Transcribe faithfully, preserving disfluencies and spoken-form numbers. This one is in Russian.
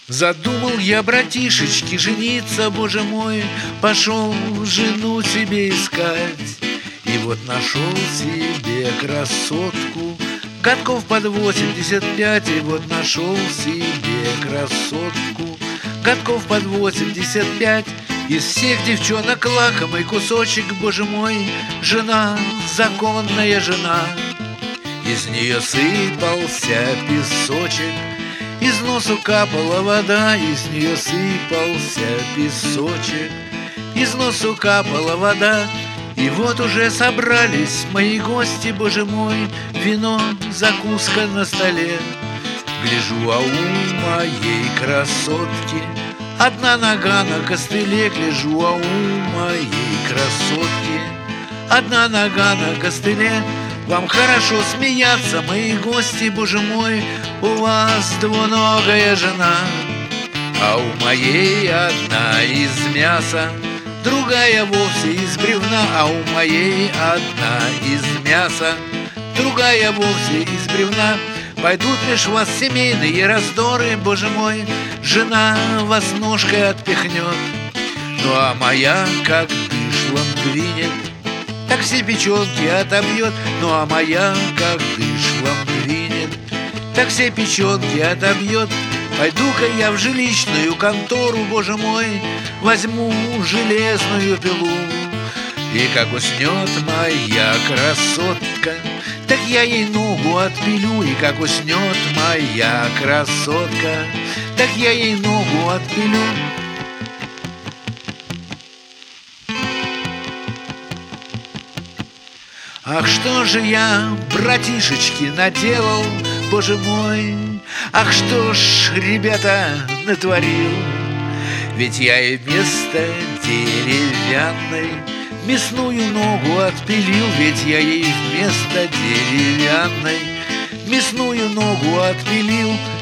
Задумал я, братишечки, жениться, боже мой, пошел жену себе искать. И вот нашел себе красотку, годков под восемьдесят пять. И вот нашел себе красотку, годков под восемьдесят пять. Из всех девчонок лакомый кусочек, боже мой, жена, законная жена. Из нее сыпался песочек, из носу капала вода, из нее сыпался песочек, из носу капала вода. И вот уже собрались мои гости, боже мой, вино, закуска на столе. Гляжу, а у моей красотки одна нога на костыле. Гляжу, а у моей красотки одна нога на костыле. Вам хорошо смеяться, мои гости, боже мой, у вас двуногая жена. А у моей одна из мяса, другая вовсе из бревна. А у моей одна из мяса, другая вовсе из бревна. Пойдут лишь вас семейные раздоры, боже мой, жена вас ножкой отпихнет. Ну а моя, как дышлом двинет, так все печенки отобьет. Ну а моя, как дышлом двинет, так все печенки отобьет. Пойду-ка я в жилищную контору, боже мой, возьму железную пилу. И как уснет моя красотка, так я ей ногу отпилю. И как уснет моя красотка, так я ей ногу отпилю. Ах, что же я, братишечки, наделал, боже мой, ах, что ж, ребята, натворил. Ведь я и вместо деревянной мясную ногу отпилил. Ведь я ей вместо деревянной мясную ногу отпилил.